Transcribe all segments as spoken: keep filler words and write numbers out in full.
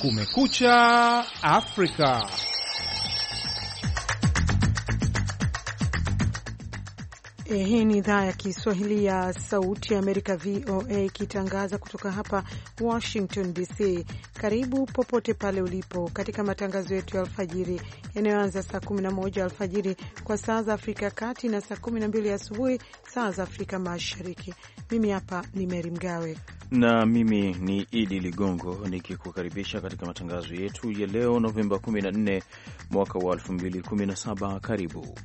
Kumekucha Afrika. Hii ni idhaa ya Kiswahili ya Sauti ya Amerika, V O A, ikitangaza kutoka hapa Washington D C. Karibu popote pale ulipo katika matangazo yetu ya alfajiri yanayoanza saa kumi na moja alfajiri kwa saa za Afrika Kati na saa kumi na mbili asubuhi saa za Afrika Mashariki. Mimi hapa ni Mary Mgawe na mimi ni Idi Ligongo nikikukaribisha katika matangazo yetu ya leo Novemba kumi na nne mwaka wa elfu mbili kumi na saba. Karibu.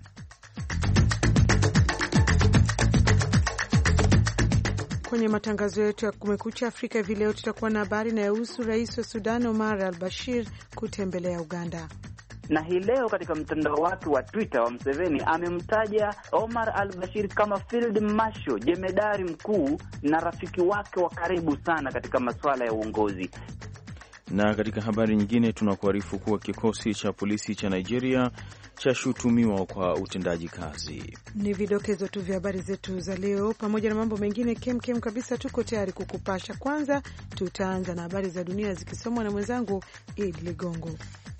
Kwenye matangazo yetu ya Kumekucha Afrika hivi leo tutakuwa na habari inayohusu rais wa Sudan Omar al-Bashir kutembelea Uganda. Na hii leo katika mtandao wake wa Twitter wa Museveni amemtaja Omar al-Bashir kama field marshal, jemedari mkuu na rafiki wake wa karibu sana katika masuala ya uongozi. Na katika habari nyingine tunakuarifu kuwa kikosi cha polisi cha Nigeria chashutumiwa kwa utendaji kazi. Ni vidokezo tu vya habari zetu za leo, pamoja na mambo mengine kem kem kabisa. Tuko tayari kukupasha. Kwanza tutaanza na habari za dunia zikisomwa na mwenzangu Id Ligongo.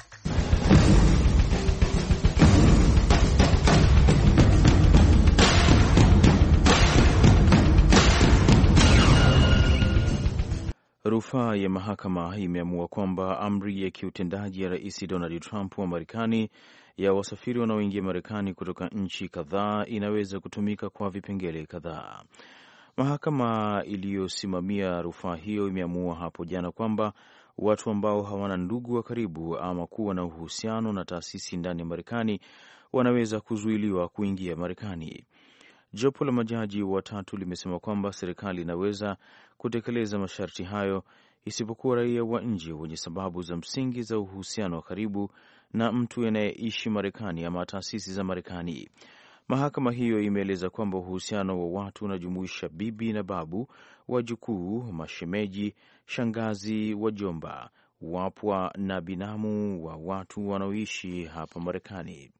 Rufaa ya mahakama imeamua kwamba amri ya kiutendaji ya Rais Donald Trump wa Marekani ya wasafiri wanaoingia Marekani kutoka nchi kadhaa inaweza kutumika kwa vipengele kadhaa. Mahakama iliyosimamia rufaa hiyo imeamua hapo jana kwamba watu ambao hawana ndugu wa karibu ama kuwa na uhusiano na taasisi ndani ya Marekani wanaweza kuzuiliwa kuingia Marekani. Jopo la majaji watatu limesema kwamba serikali inaweza kutekeleza masharti hayo isipokuwa raia wa nje wenye sababu za msingi za uhusiano wa karibu na mtu anayeishi Marekani ama taasisi za Marekani. Mahakama hiyo imeeleza kwamba uhusiano wa watu unajumuisha bibi na babu, wajukuu, mashemeji, shangazi, wajomba, wapwa na binamu wa watu wanaoishi hapa Marekani.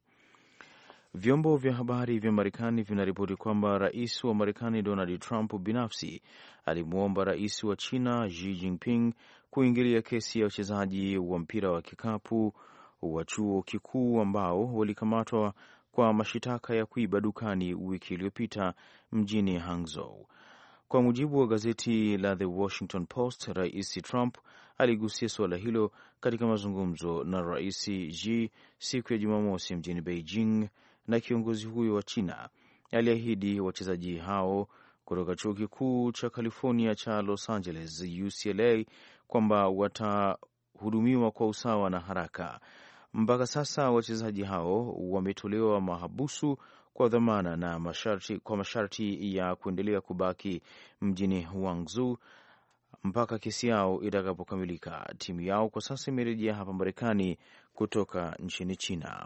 Vyombo vya habari vya Marekani vinaripoti kwamba rais wa Marekani Donald Trump binafsi alimwomba rais wa China Xi Jinping kuingilia kesi ya wachezaji wa mpira wa kikapu wa chuo kikuu ambao walikamatwa kwa mashitaka ya kuiba dukani wiki iliyopita mjini Hangzhou. Kwa mujibu wa gazeti la The Washington Post, Rais Trump aligusia suala hilo katika mazungumzo na Rais Xi siku ya Jumamosi mjini Beijing, na kiongozi huyo wa China aliahidi wachezaji hao kutoka chuo kikuu cha California cha Los Angeles U C L A kwamba watahudumiwa kwa usawa na haraka. Mpaka sasa wachezaji hao wametolewa mahabusu kwa dhamana na masharti, kwa masharti ya kuendelea kubaki mjini Guangzhou mpaka kesi yao itakapokamilika. Timu yao kwa sasa imerejea hapa Marekani kutoka nchini China.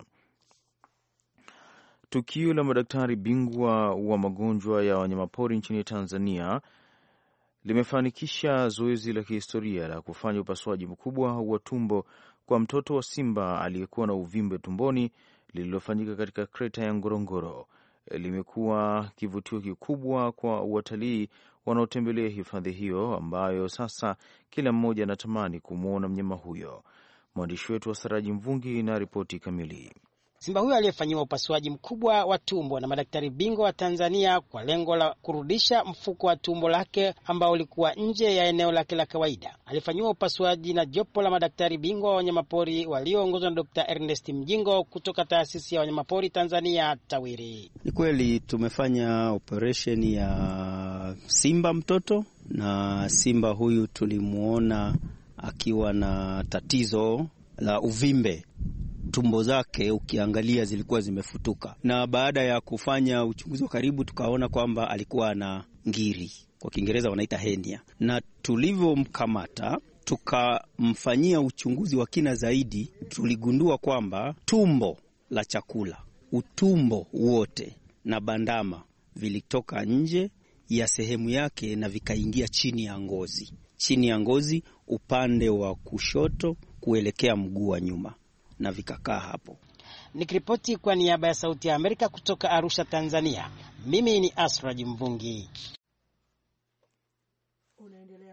Tukio la madaktari bingwa wa magonjwa ya wanyamapori nchini Tanzania limefanikisha zoezi la kihistoria la kufanya upasuaji mkubwa wa tumbo kwa mtoto wa simba aliyekuwa na uvimbe tumboni, lililofanyika katika kreta ya Ngorongoro. Limekuwa kivutio kikubwa kwa watalii wanaotembelea hifadhi hiyo, ambayo sasa kila mmoja anatamani kumwona mnyama huyo. Mwandishi wetu wa Saraji Mvungi na ripoti kamili. Simba huyo aliyefanyiwa upasuaji mkubwa wa tumbo na madaktari bingwa wa Tanzania kwa lengo la kurudisha mfuko wa tumbo lake ambao ulikuwa nje ya eneo lake la kawaida, alifanyiwa upasuaji na jopo la madaktari bingwa wa wanyamapori walioongozwa na Dokta Ernest Mjingo kutoka Taasisi ya Wanyamapori Tanzania TAWIRI. Ni kweli tumefanya operation ya simba mtoto, na simba huyu tulimuona akiwa na tatizo la uvimbe. Tumbo zake ukiangalia zilikuwa zimefutuka, na baada ya kufanya uchunguzi wa karibu tukaona kwamba alikuwa na ngiri, kwa Kiingereza wanaita hernia, na tulivyomkamata tukamfanyia uchunguzi wa kina zaidi, tuligundua kwamba tumbo la chakula, utumbo wote na bandama vilitoka nje ya sehemu yake na vikaingia chini ya ngozi, chini ya ngozi upande wa kushoto kuelekea mguu wa nyuma, na vikakaa hapo. Nikiripoti kwa niaba ya Sauti ya Amerika kutoka Arusha, Tanzania, mimi ni Asra Jimvungi. Unaendelea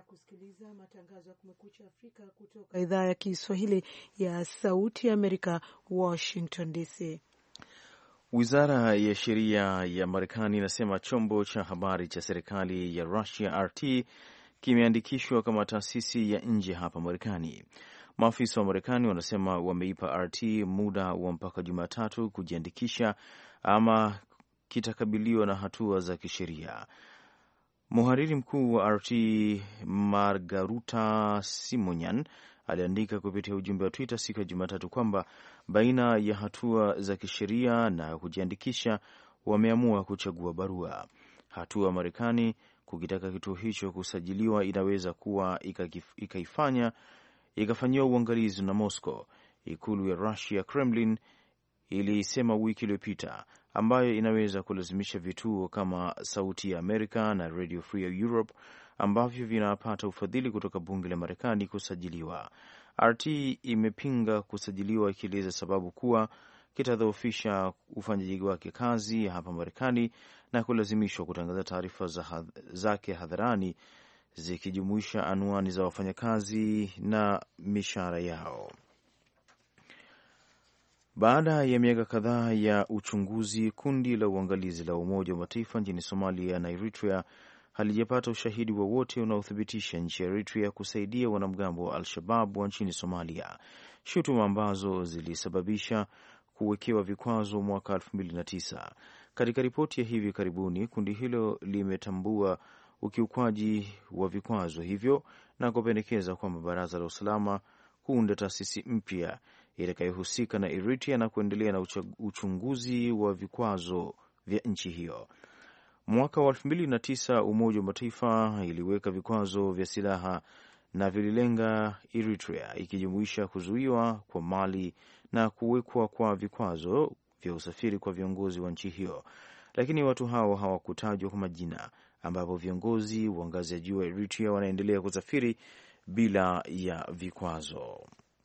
Unaendelea kusikiliza matangazo ya Kumekucha Afrika kutoka idhaa ya Kiswahili ya Sauti ya Amerika, Washington D C. Wizara ya Sheria ya Marekani inasema chombo cha habari cha serikali ya Russia R T kimeandikishwa kama taasisi ya nje hapa Marekani. Maafisa wa Marekani wanasema wameipa R T muda wa mpaka Jumatatu kujiandikisha ama kitakabiliwa na hatua za kisheria. Mhariri mkuu wa R T Margaruta Simonyan aliandika kupitia ujumbe wa Twitter siku ya Jumatatu kwamba baina ya hatua za kisheria na kujiandikisha wameamua kuchagua barua. Hatua ya Marekani kukitaka kituo hicho kusajiliwa inaweza kuwa ikaifanya ikafanyiwa uangalizi na Moscow. Ikulu ya Russia, Kremlin, ilisema wiki iliyopita, ambayo inaweza kulazimisha vituo kama Sauti ya Amerika na Radio Free Europe ambavyo vinapata ufadhili kutoka bunge la Marekani kusajiliwa. R T imepinga kusajiliwa ikieleza sababu kuwa kitadhoofisha ufanyaji wake kazi hapa Marekani na kulazimishwa kutangaza taarifa za zake hadharani zikijumuisha anwani za wafanyakazi na mishahara yao. Baada ya miaka kadhaa ya uchunguzi, kundi la uangalizi la Umoja wa Mataifa nchini Somalia na Eritrea halijapata ushahidi wowote unaothibitisha nchi ya Eritrea kusaidia wanamgambo wa Al-Shabab wa nchini Somalia, shutuma ambazo zilisababisha kuwekewa vikwazo mwaka elfu mbili na tisa. Katika ripoti ya hivi karibuni, kundi hilo limetambua ukiukwaji wa vikwazo hivyo na kupendekeza kwamba Baraza la Usalama kuunda taasisi mpya itakayohusika na Eritrea na kuendelea na uchunguzi wa vikwazo vya nchi hiyo. Mwaka wa elfu mbili na tisa Umoja wa Mataifa iliweka vikwazo vya silaha na vililenga Eritrea, ikijumuisha kuzuiwa kwa mali na kuwekwa kwa vikwazo vya usafiri kwa viongozi wa nchi hiyo. Lakini watu hao hawakutajwa kwa majina, ambapo viongozi wa ngazi ya juu wa Eritrea wanaendelea kusafiri bila ya vikwazo.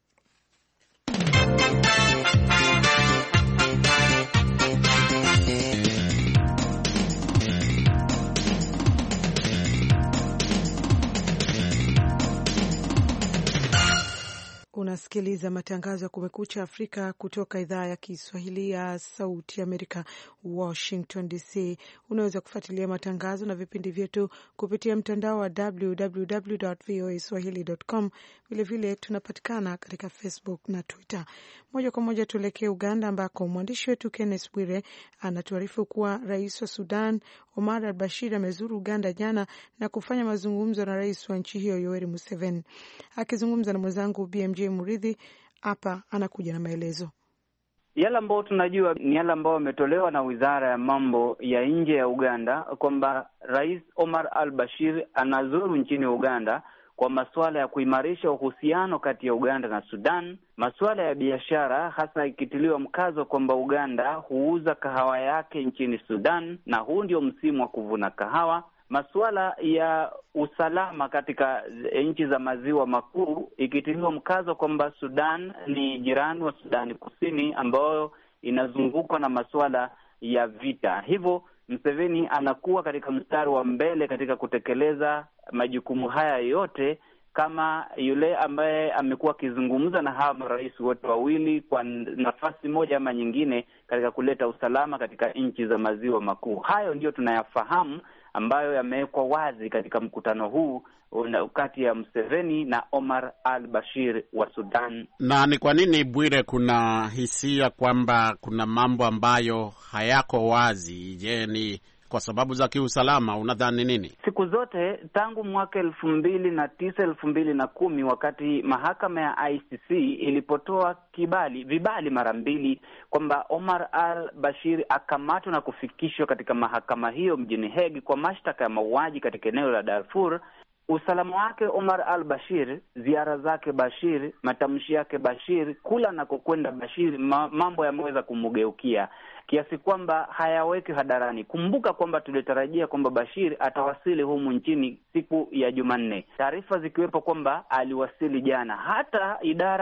Unasikiliza matangazo ya Kumekucha Afrika kutoka idhaa ya Kiswahili ya Sauti Amerika, Washington D C. Unaweza kufuatilia matangazo na vipindi vyetu kupitia mtandao wa w w w dot v o a swahili dot com. Vilevile tunapatikana katika Facebook na Twitter. Moja kwa moja tuelekee Uganda, ambako mwandishi wetu Kenneth Bwire anatuarifu kuwa rais wa Sudan Omar al-Bashir amezuru Uganda jana na kufanya mazungumzo na rais wa nchi hiyo Yoweri Museveni. Akizungumza na mwenzangu B M J Muridhi, hapa anakuja na maelezo. Yale ambayo tunajua ni yale ambayo yametolewa na Wizara ya Mambo ya Nje ya Uganda kwamba Rais Omar al-Bashir anazuru nchini Uganda kwa masuala ya kuimarisha uhusiano kati ya Uganda na Sudan, masuala ya biashara, hasa ikitiliwa mkazo kwamba Uganda huuza kahawa yake nchini Sudan na huu ndio msimu wa kuvuna kahawa, masuala ya usalama katika nchi za maziwa makuu, ikitiliwa mkazo kwamba Sudan ni jirani wa Sudani Kusini ambayo inazungukwa na masuala ya vita. Hivyo Museveni anakuwa katika mstari wa mbele katika kutekeleza majukumu haya yote, kama yule ambaye amekuwa akizungumza na hawa marais wote wawili kwa nafasi moja ama nyingine katika kuleta usalama katika nchi za maziwa makuu. Hayo ndio tunayafahamu ambayo yamewekwa wazi katika mkutano huu kati ya Museveni na Omar al-Bashir wa Sudan. Na ni kwa nini, Bwire, kuna hisia kwamba kuna mambo ambayo hayako wazi? Je, ni kwa sababu za kiusalama? Unadhani nini? Siku zote tangu mwaka elfu mbili na tisa elfu mbili na kumi wakati mahakama ya I C C ilipotoa kibali vibali mara mbili kwamba Omar al-Bashir akamatwa na kufikishwa katika mahakama hiyo mjini Hague kwa mashtaka ya mauaji katika eneo la Darfur, usalama wake Omar al-Bashir, ziara zake Bashir, matamshi yake Bashir, kula na kukwenda Bashir, ma, mambo yameweza kumugeukia kiasi kwamba hayaweki hadarani. Kumbuka kwamba tulitarajia kwamba Bashir atawasili humu nchini siku ya Jumanne, taarifa zikiwepo kwamba aliwasili jana. Hata idara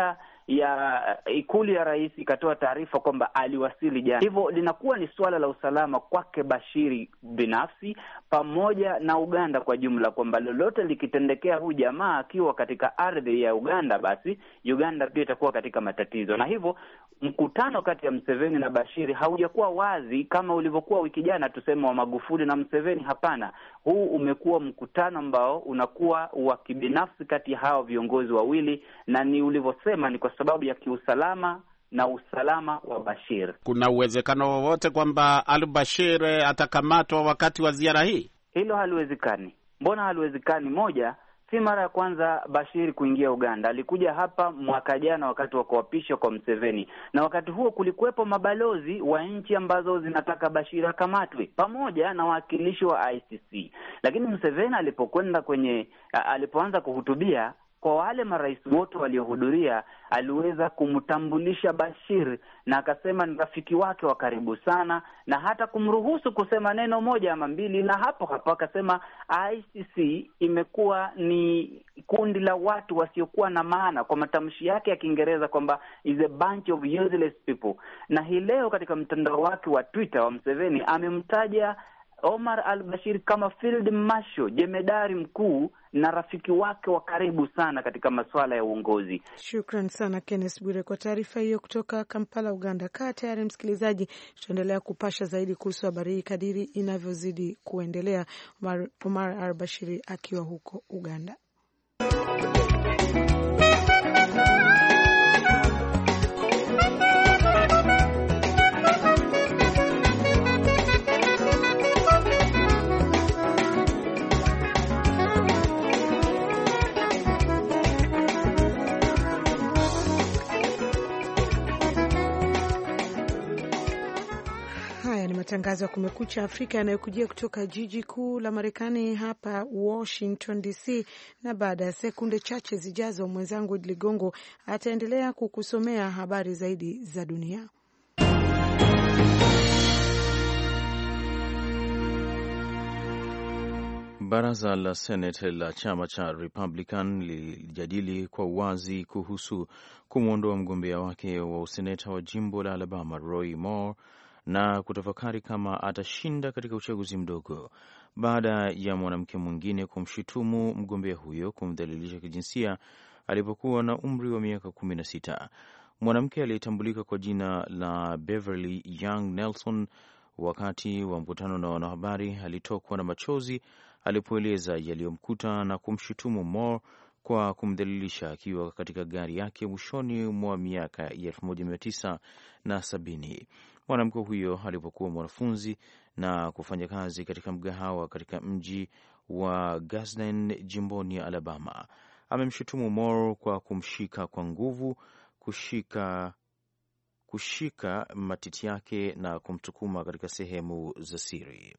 ya ikulu ya rais ikatoa taarifa kwamba aliwasili jana. Hivyo linakuwa ni suala la usalama kwake Bashiri binafsi pamoja na Uganda kwa jumla, kwamba lolote likitendekea huyu jamaa akiwa katika ardhi ya Uganda, basi Uganda pia itakuwa katika matatizo. Na hivyo mkutano kati ya Museveni na Bashiri haujakuwa wazi kama ulivyokuwa wiki jana tuseme wa Magufuli na Museveni. Hapana, huu umekuwa mkutano ambao unakuwa wa kibinafsi kati ya hao viongozi wawili, na ni ulivyosema ni kwa sababu ya kiusalama na usalama wa Bashir. Kuna uwezekano wowote kwamba al-Bashir atakamatwa wakati wa ziara hii? Hilo haliwezekani. Mbona haliwezekani? Moja, si mara ya kwanza Bashir kuingia Uganda. Alikuja hapa mwaka jana wakati wa kuapishwa kwa Museveni, na wakati huo kulikuwepo mabalozi wa nchi ambazo zinataka Bashir akamatwe pamoja na wawakilishi wa I C C. Lakini Museveni alipokwenda kwenye alipoanza kuhutubia kwa wale marais wote waliohudhuria, aliweza kumtambulisha Bashir na akasema ni rafiki wake wa karibu sana, na hata kumruhusu kusema neno moja ama mbili, na hapo hapo akasema I C C imekuwa ni kundi la watu wasiokuwa na maana, kwa matamshi yake ya Kiingereza kwamba is a bunch of useless people. Na hii leo katika mtandao wake wa Twitter wa Museveni amemtaja Omar al-Bashir kama Field Marshal, jemedari mkuu na rafiki wake wa karibu sana katika masuala ya uongozi. Shukran sana Kenneth Bwire kwa taarifa hiyo kutoka Kampala, Uganda. Kaa tayari msikilizaji, tutaendelea kupasha zaidi kuhusu habari hii kadiri inavyozidi kuendelea. Omar, Omar al-Bashir akiwa huko Uganda. Matangazo ya Kumekucha Afrika yanayokujia kutoka jiji kuu la Marekani hapa Washington D C, na baada ya sekunde chache zijazo mwenzangu Idli Gongo ataendelea kukusomea habari zaidi za dunia. Baraza la Senate la chama cha Republican lilijadili kwa uwazi kuhusu kumwondoa mgombea wake wa useneta wa jimbo la Alabama Roy Moore na kutafakari kama atashinda katika uchaguzi mdogo baada ya mwanamke mwingine kumshutumu mgombea huyo kumdhalilisha kijinsia alipokuwa na umri wa miaka kumi na sita. Mwanamke aliyetambulika kwa jina la Beverly Young Nelson, wakati wa mkutano na wanahabari, alitokwa na machozi alipoeleza yaliyomkuta na kumshutumu Moore kwa kumdhalilisha akiwa katika gari yake mwishoni mwa miaka ya elfu moja mia tisa na sabini. Mwanamke huyo alipokuwa mwanafunzi na kufanya kazi katika mgahawa katika mji wa Gadsden jimboni Alabama, amemshutumu Moore kwa kumshika kwa nguvu, kushika kushika matiti yake na kumtukuma katika sehemu za siri.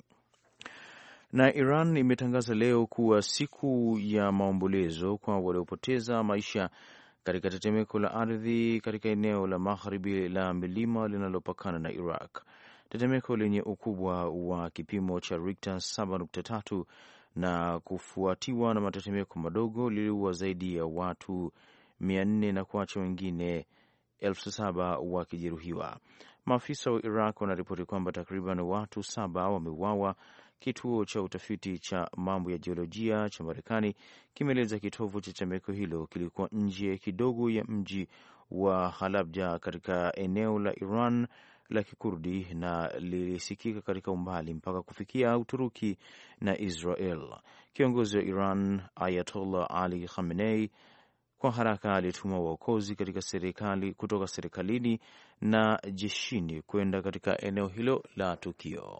Na Iran imetangaza leo kuwa siku ya maombolezo kwa waliopoteza maisha katika tetemeko la ardhi katika eneo la magharibi la milima linalopakana na Iraq. Tetemeko lenye ukubwa wa kipimo cha Richter saba nukta tatu na kufuatiwa na matetemeko madogo liliua zaidi ya watu mia nne na kuacha wengine elfu saba wakijeruhiwa. Maafisa wa Iraq wanaripoti kwamba takriban watu saba wameuawa. Kituo cha utafiti cha mambo ya jiolojia cha Marekani kimeeleza kitovu cha tetemeko hilo kilikuwa nje kidogo ya mji wa Halabja katika eneo la Iran la Kikurdi na lilisikika katika umbali mpaka kufikia Uturuki na Israel. Kiongozi wa Iran Ayatollah Ali Khamenei kwa haraka alituma waokozi katika serikali kutoka serikalini na jeshini kwenda katika eneo hilo la tukio.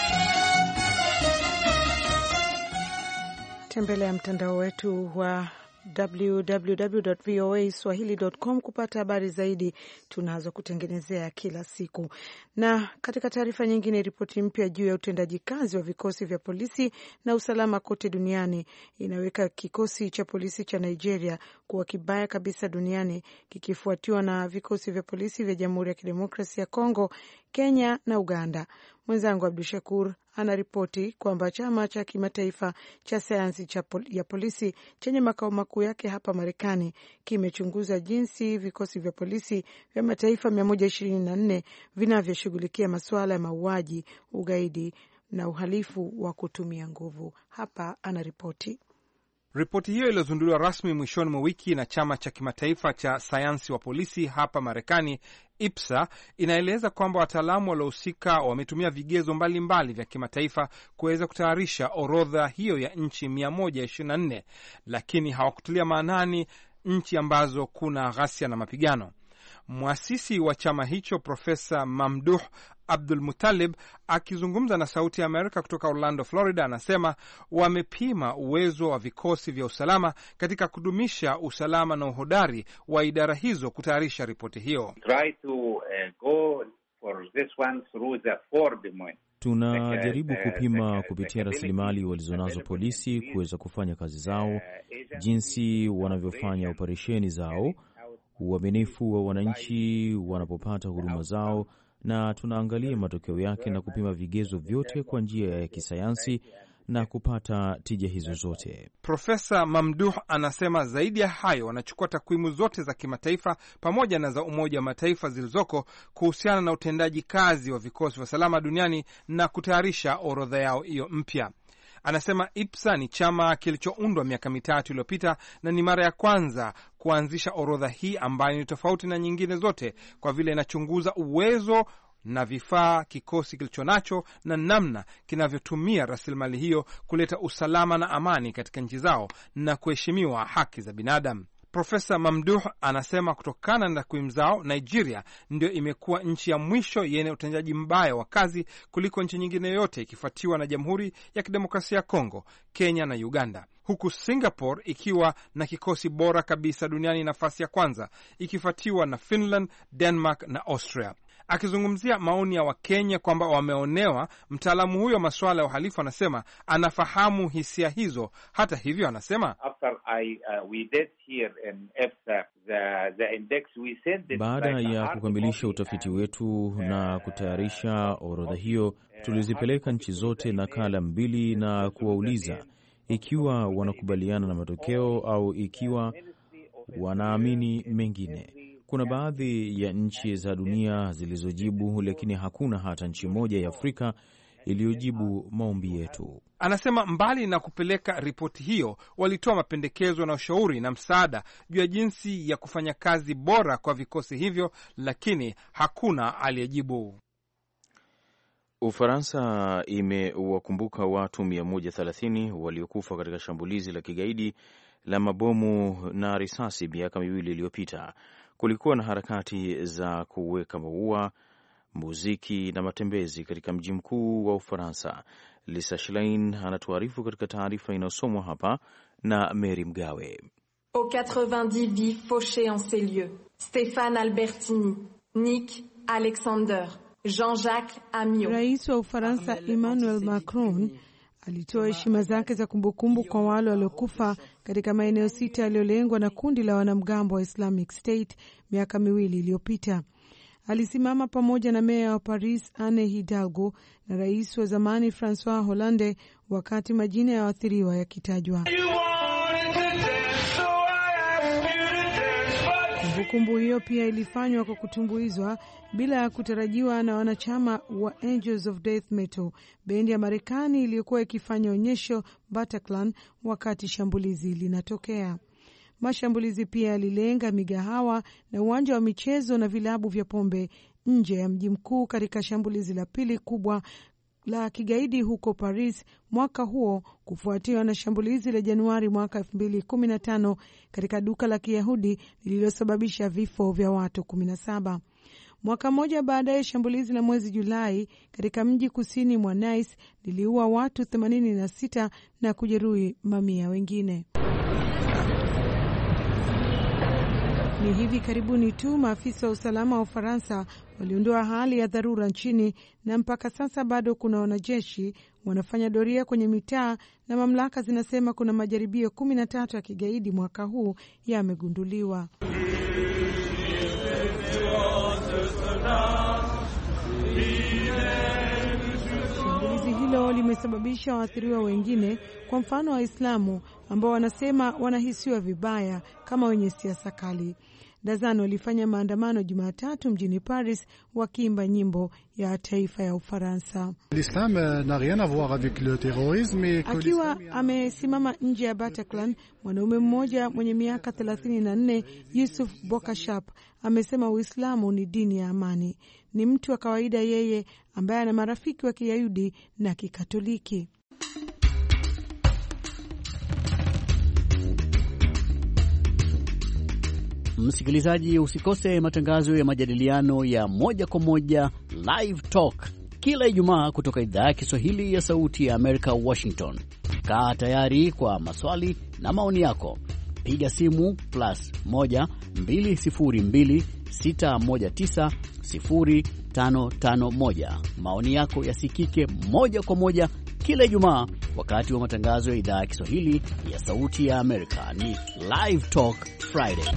Tembelea mtandao wetu wa w w w dot v o a swahili dot com kupata habari zaidi tunazo kutengenezea kila siku. Na katika taarifa nyingine, ripoti mpya juu ya utendaji kazi wa vikosi vya polisi na usalama kote duniani inaweka kikosi cha polisi cha Nigeria kuwa kibaya kabisa duniani, kikifuatiwa na vikosi vya polisi vya Jamhuri ya Kidemokrasia ya Kongo, Kenya na Uganda. Mwenzangu Abdu Shakur anaripoti kwamba chama cha kimataifa cha sayansi cha pol ya polisi chenye makao makuu yake hapa Marekani kimechunguza jinsi vikosi vya polisi vya mataifa mia moja ishirini na nne vinavyoshughulikia masuala ya mauaji, ugaidi na uhalifu wa kutumia nguvu. Hapa anaripoti. Ripoti hiyo iliyozinduliwa rasmi mwishoni mwa wiki na chama cha kimataifa cha sayansi wa polisi hapa Marekani, I P S A, inaeleza kwamba wataalamu waliohusika wametumia vigezo mbalimbali mbali vya kimataifa kuweza kutayarisha orodha hiyo ya nchi mia moja ishirini na nne, lakini hawakutilia maanani nchi ambazo kuna ghasia na mapigano. Mwasisi wa chama hicho Profesa Mamduh Abdul Muttalib akizungumza na Sauti ya Amerika kutoka Orlando, Florida, anasema wamepima uwezo wa vikosi vya usalama katika kudumisha usalama na uhodari wa idara hizo kutayarisha ripoti hiyo. Try to, uh, go for this one through the Ford. Tunajaribu kupima kupitia rasilimali walizonazo polisi kuweza kufanya kazi zao, jinsi wanavyofanya operesheni zao, uaminifu wa wananchi wanapopata huduma zao, na tunaangalia matokeo yake na kupima vigezo vyote kwa njia ya kisayansi na kupata tija hizo zote. Profesa Mamduh anasema zaidi ya hayo, wanachukua takwimu zote za kimataifa pamoja na za Umoja wa Mataifa zilizoko kuhusiana na utendaji kazi wa vikosi vya usalama duniani na kutayarisha orodha yao hiyo mpya. Anasema I P S A ni chama kilichoundwa miaka mitatu iliyopita na ni mara ya kwanza kuanzisha orodha hii ambayo ni tofauti na nyingine zote kwa vile inachunguza uwezo na vifaa kikosi kilicho nacho na namna kinavyotumia rasilimali hiyo kuleta usalama na amani katika nchi zao na kuheshimiwa haki za binadamu. Profesa Mamduh anasema kutokana na takwimu zao, Nigeria ndio imekuwa nchi ya mwisho yenye utendaji mbaya wa kazi kuliko nchi nyingine yoyote, ikifuatiwa na Jamhuri ya Kidemokrasia ya Kongo, Kenya na Uganda, huku Singapore ikiwa na kikosi bora kabisa duniani nafasi ya kwanza, ikifuatiwa na Finland, Denmark na Austria. Akizungumzia maoni ya Wakenya kwamba wameonewa, mtaalamu huyo wa masuala ya uhalifu anasema anafahamu hisia hizo. Hata hivyo, anasema baada ya kukamilisha utafiti wetu na kutayarisha orodha hiyo, tulizipeleka nchi zote nakala mbili na kuwauliza ikiwa wanakubaliana na matokeo au ikiwa wanaamini mengine. Kuna baadhi ya nchi za dunia zilizojibu, lakini hakuna hata nchi moja ya Afrika iliyojibu maombi yetu. Anasema mbali na kupeleka ripoti hiyo, walitoa mapendekezo na ushauri na msaada juu ya jinsi ya kufanya kazi bora kwa vikosi hivyo, lakini hakuna aliyejibu. Ufaransa imewakumbuka watu mia moja thelathini waliokufa katika shambulizi la kigaidi la mabomu na risasi miaka miwili iliyopita. Kulikuwa na harakati za kuweka maua, muziki na matembezi katika mji mkuu wa Ufaransa. Lisa Schlein anatuarifu katika taarifa inayosomwa hapa na Mary Mgawe. Au quatre-vingt-dix vifs fauchés en ces lieux. Stéphane Albertini, Nick Alexander, Jean-Jacques Amiot. Rais wa Ufaransa Emmanuel Macron alitoa heshima zake za kumbukumbu kwa wale waliokufa katika maeneo sita yaliyolengwa na kundi la wanamgambo wa Islamic State miaka miwili iliyopita. Alisimama pamoja na meya wa Paris Anne Hidalgo na rais wa zamani Francois Hollande wakati majina ya waathiriwa yakitajwa. Kumbukumbu hiyo pia ilifanywa kwa kutumbuizwa bila ya kutarajiwa na wanachama wa Angels of Death Metal, bendi ya Marekani iliyokuwa ikifanya onyesho Bataclan wakati shambulizi linatokea. Mashambulizi pia yalilenga migahawa na uwanja wa michezo na vilabu vya pombe nje ya mji mkuu katika shambulizi la pili kubwa la kigaidi huko Paris mwaka huo, kufuatiwa na shambulizi la Januari mwaka elfu mbili kumi na tano katika duka la Kiyahudi lililosababisha vifo vya watu kumi na saba. Mwaka mmoja baadaye, shambulizi la mwezi Julai katika mji kusini mwa Nice liliua watu themanini na sita na kujeruhi mamia wengine. Ni hivi karibuni tu maafisa wa usalama wa Ufaransa waliondoa hali ya dharura nchini, na mpaka sasa bado kuna wanajeshi wanafanya doria kwenye mitaa, na mamlaka zinasema kuna majaribio kumi na tatu ya kigaidi mwaka huu yamegunduliwa. Shambulizi hilo limesababisha waathiriwa wengine, kwa mfano Waislamu ambao wanasema wanahisiwa vibaya kama wenye siasa kali. Dazano walifanya maandamano Jumatatu mjini Paris wakiimba nyimbo ya taifa ya Ufaransa. Akiwa amesimama nje ya Bataclan, mwanaume mmoja mwenye miaka thelathini na nne, Yusuf Bokashap, amesema Uislamu ni dini ya amani. Ni mtu wa kawaida yeye ambaye ana marafiki wa Kiyahudi na Kikatoliki. Msikilizaji, usikose matangazo ya majadiliano ya moja kwa moja Live Talk kila Ijumaa kutoka idhaa ya Kiswahili ya Sauti ya Amerika, Washington. Kaa tayari kwa maswali na maoni yako. Piga simu plus moja mbili sifuri mbili sita moja tisa sifuri tano tano moja. Maoni yako yasikike moja kwa moja kila Ijumaa wakati wa matangazo ya idhaa ya Kiswahili ya Sauti ya Amerika. Ni Live Talk Friday.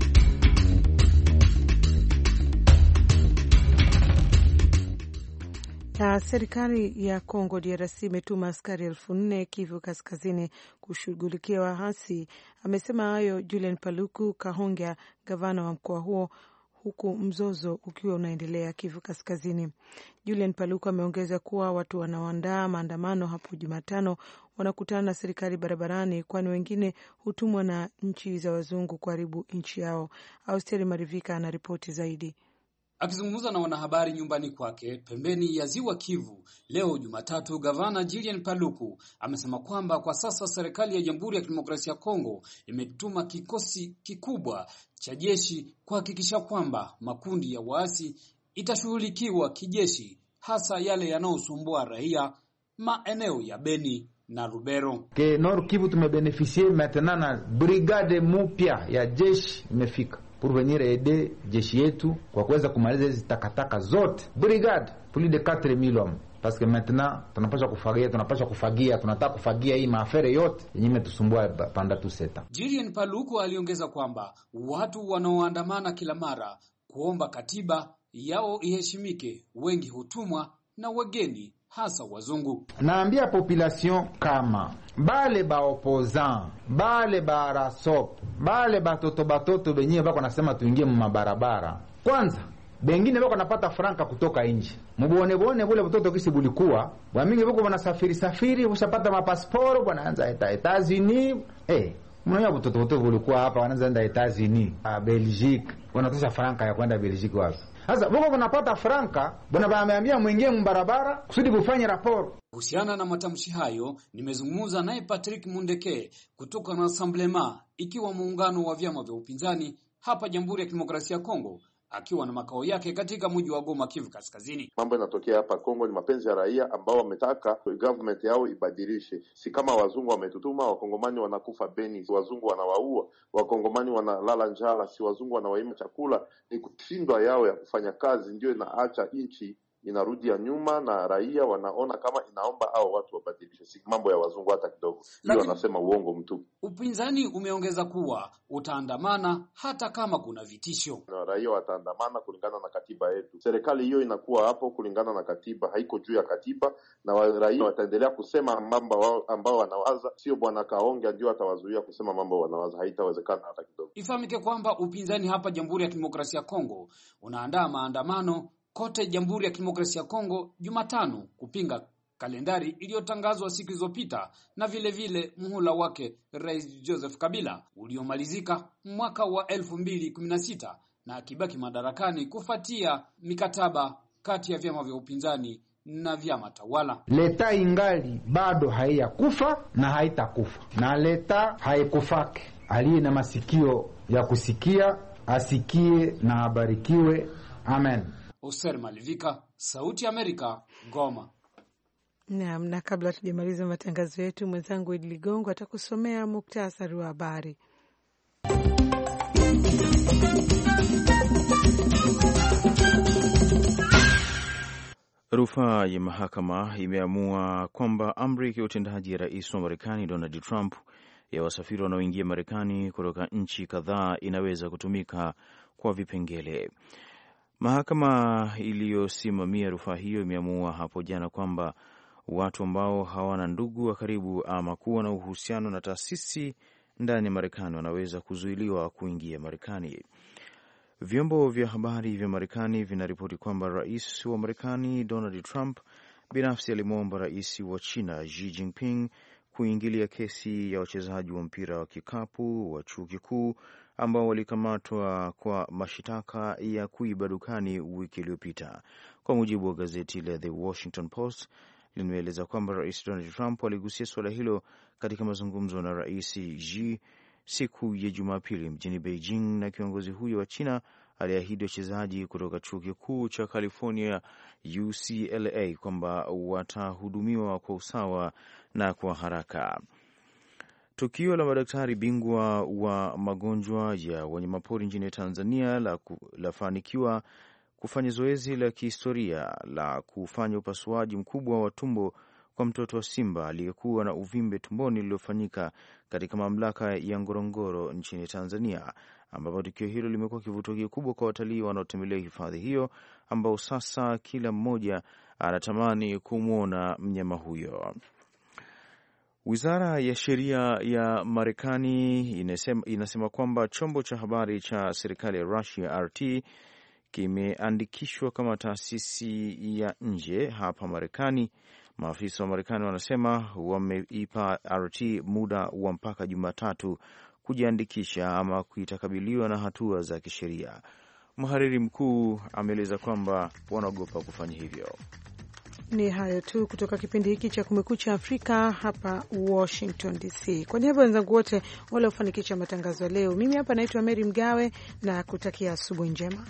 Na serikali ya Kongo D R C imetuma askari elfu nne Kivu Kaskazini kushughulikia waasi. Amesema hayo Julien Paluku Kahongya, gavana wa mkoa huo, huku mzozo ukiwa unaendelea Kivu Kaskazini. Julien Paluku ameongeza kuwa watu wanaoandaa maandamano hapo Jumatano wanakutana na serikali barabarani, kwani wengine hutumwa na nchi za wazungu kuharibu nchi yao. Austeri Marivika anaripoti zaidi. Akizungumza na wanahabari nyumbani kwake pembeni ya Ziwa Kivu leo Jumatatu, gavana Julien Paluku amesema kwamba kwa sasa serikali ya Jamhuri ya Kidemokrasia ya Kongo imetuma kikosi kikubwa cha jeshi kuhakikisha kwamba makundi ya waasi itashughulikiwa kijeshi, hasa yale yanayosumbua raia maeneo ya Beni na Rubero. Ke Nord Kivu tumebeneficie maintenant na brigade mpya ya jeshi imefika pour venir aider jeshi yetu kwa kuweza kumaliza hizo takataka zote. Brigade plus de quatre mille hommes, parce que maintenant tunapaswa kufagia tunapaswa kufagia tunataka kufagia hii maafere yote yenye imetusumbua panda tu seta. Julien Paluku aliongeza kwamba watu wanaoandamana kila mara kuomba katiba yao iheshimike wengi hutumwa na wageni, hasa wazungu. Naambia population kama bale ba opposant, bale ba rasop, bale batoto batoto benye bako nasema tuingie mu mabarabara. Kwanza bengine bako napata franka kutoka nje. Mubone bone bule batoto kisi bulikuwa, wamingi bako wanasafiri safiri, ushapata mapasporo wanaanza eta Etats-Unis. Eh, mmoja batoto batoto bulikuwa hapa wanaanza enda Etats-Unis, a Belgique. Wanatosha franka ya kwenda Belgique wapi? Sasa boko wanapata franka, bwana bameambia mwingie mbarabara kusudi kufanya raporo. Kuhusiana na matamshi hayo, nimezungumza naye Patrick Mundeke kutoka na Assemblema, ikiwa muungano wa vyama vya upinzani hapa Jamhuri ya Kidemokrasia ya Kongo, akiwa na makao yake katika mji wa Goma, Kivu Kaskazini. Mambo yanatokea hapa Kongo ni mapenzi ya raia ambao wametaka government yao ibadilishe. Si kama wazungu wametutuma, wakongomani wanakufa Beni, wazungu wanawaua, wakongomani wanalala njala, si wazungu wanawaima chakula. Ni kushindwa yao ya kufanya kazi ndio inaacha nchi inarudi ya nyuma, na raia wanaona kama inaomba hao watu wabadilishe. Si mambo ya wazungu hata kidogo. Hiyo wanasema uongo mtu. Upinzani umeongeza kuwa utaandamana hata kama kuna vitisho. Na raia wataandamana kulingana na katiba yetu. Serikali hiyo inakuwa hapo kulingana na katiba, haiko juu ya katiba, na wa raia wataendelea kusema mambo ambao wanawaza. Sio bwana Kaonge ndio atawazuia kusema mambo wanawaza, haitawezekana hata kidogo. Ifahamike kwamba upinzani hapa Jamhuri ya Kidemokrasia ya Kongo unaandaa maandamano kote Jamhuri ya Kidemokrasia ya Kongo Jumatano kupinga kalendari iliyotangazwa siku zilizopita na vile vile muhula wake Rais Joseph Kabila uliomalizika mwaka wa elfu mbili kumi na sita na akibaki madarakani kufuatia mikataba kati ya vyama vya upinzani na vyama tawala. Leta ingali bado haiyakufa na haitakufa, na leta haikufake. Aliye na masikio ya kusikia asikie na abarikiwe. Amen. Oser Malivika, Sauti ya Amerika, Goma. Naam, na kabla tujamaliza matangazo yetu, mwenzangu Idi Ligongo atakusomea muktasari wa habari. Rufaa ya mahakama imeamua kwamba amri ya kiutendaji ya rais wa Marekani Donald Trump ya wasafiri wanaoingia Marekani kutoka nchi kadhaa inaweza kutumika kwa vipengele. Mahakama iliyosimamia rufaa hiyo imeamua hapo jana kwamba watu ambao hawana ndugu wa karibu ama kuwa na uhusiano na taasisi ndani ya Marekani wanaweza kuzuiliwa kuingia Marekani. Vyombo vya habari vya Marekani vinaripoti kwamba rais wa Marekani Donald Trump binafsi alimwomba rais wa China Xi Jinping kuingilia kesi ya wachezaji wa mpira wa kikapu wa chuo kikuu ambao walikamatwa kwa mashitaka ya kuiba dukani wiki iliyopita. Kwa mujibu wa gazeti la The Washington Post, limeeleza kwamba rais Donald Trump aligusia suala hilo katika mazungumzo na rais Xi siku ya Jumapili mjini Beijing, na kiongozi huyo wa China aliahidi wachezaji kutoka chuo kikuu cha California U C L A kwamba watahudumiwa kwa usawa na kwa haraka. Tukio la madaktari bingwa wa magonjwa ya wanyamapori nchini Tanzania la lafanikiwa kufanya zoezi la kihistoria la kufanya upasuaji mkubwa wa tumbo kwa mtoto wa simba aliyekuwa na uvimbe tumboni lililofanyika katika mamlaka ya Ngorongoro nchini Tanzania, ambapo tukio hilo limekuwa kivutio kikubwa kwa watalii wanaotembelea hifadhi hiyo, ambao sasa kila mmoja anatamani kumwona mnyama huyo. Wizara ya sheria ya Marekani inasema, inasema kwamba chombo cha habari cha serikali ya Russia R T kimeandikishwa kama taasisi ya nje hapa Marekani. Maafisa wa Marekani wanasema wameipa R T muda wa mpaka Jumatatu kujiandikisha ama kuitakabiliwa na hatua za kisheria. Mhariri mkuu ameeleza kwamba wanaogopa kufanya hivyo. Ni hayo tu kutoka kipindi hiki cha Kumekucha Afrika hapa Washington D C. Kwa niaba ya wenzangu wote waliofanikisha matangazo leo, mimi hapa naitwa Mary Mgawe na kutakia asubuhi njema.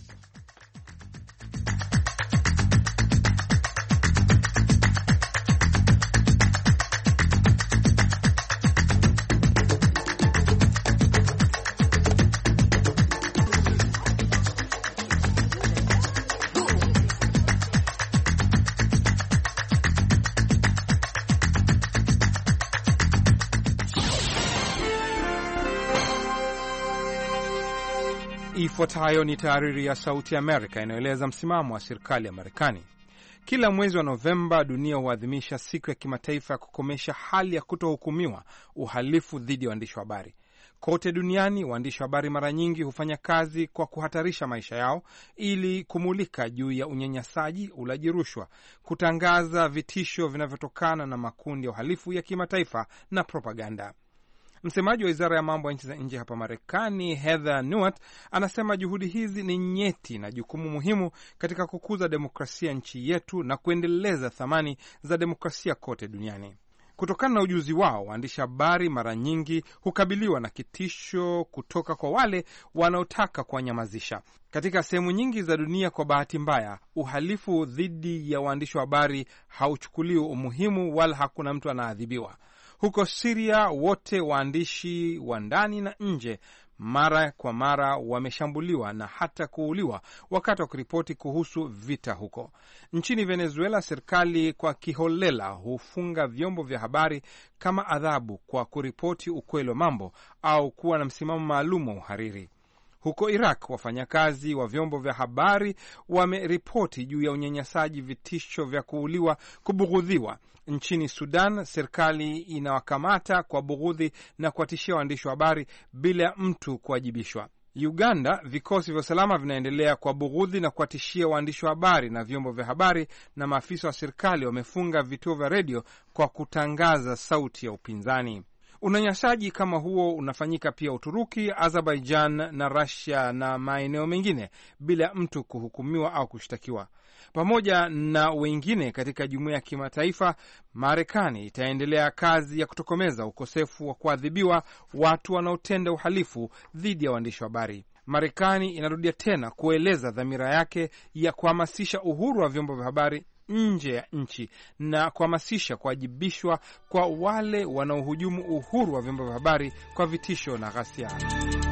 Ifuatayo ni tahariri ya Sauti ya Amerika inayoeleza msimamo wa serikali ya Marekani. Kila mwezi wa Novemba dunia huadhimisha siku ya kimataifa ya kukomesha hali ya kutohukumiwa uhalifu dhidi ya waandishi wa habari. Kote duniani waandishi wa habari mara nyingi hufanya kazi kwa kuhatarisha maisha yao ili kumulika juu ya unyanyasaji, ulaji rushwa, kutangaza vitisho vinavyotokana na makundi ya uhalifu ya kimataifa na propaganda. Msemaji wa Wizara ya Mambo ya Nchi za Nje hapa Marekani, Heather Nauert, anasema juhudi hizi ni nyeti na jukumu muhimu katika kukuza demokrasia nchi yetu na kuendeleza thamani za demokrasia kote duniani. Kutokana na ujuzi wao, waandishi habari mara nyingi hukabiliwa na kitisho kutoka kwa wale wanaotaka kuwanyamazisha. Katika sehemu nyingi za dunia, kwa bahati mbaya, uhalifu dhidi ya waandishi wa habari hauchukuliwi umuhimu wala hakuna mtu anaadhibiwa. Huko Syria, wote waandishi wa ndani na nje mara kwa mara wameshambuliwa na hata kuuliwa wakati wa kuripoti kuhusu vita huko. Nchini Venezuela, serikali kwa kiholela hufunga vyombo vya habari kama adhabu kwa kuripoti ukweli wa mambo au kuwa na msimamo maalum wa uhariri. Huko Iraq, wafanyakazi wa vyombo vya habari wameripoti juu ya unyanyasaji, vitisho vya kuuliwa, kubughudhiwa. Nchini Sudan, serikali inawakamata kwa bughudhi na kuwatishia waandishi wa habari bila ya mtu kuwajibishwa. Uganda, vikosi vya usalama vinaendelea kwa bughudhi na kuwatishia waandishi wa habari na vyombo vya habari, na maafisa wa serikali wamefunga vituo vya redio kwa kutangaza sauti ya upinzani. Unyanyasaji kama huo unafanyika pia Uturuki, Azerbaijan na Russia na maeneo mengine bila mtu kuhukumiwa au kushtakiwa. Pamoja na wengine katika jumuiya ya kimataifa, Marekani itaendelea kazi ya kutokomeza ukosefu wa kuadhibiwa watu wanaotenda uhalifu dhidi ya waandishi wa habari. Marekani inarudia tena kueleza dhamira yake ya kuhamasisha uhuru wa vyombo vya habari nje ya nchi na kuhamasisha kuwajibishwa kwa wale wanaohujumu uhuru wa vyombo vya habari kwa vitisho na ghasia.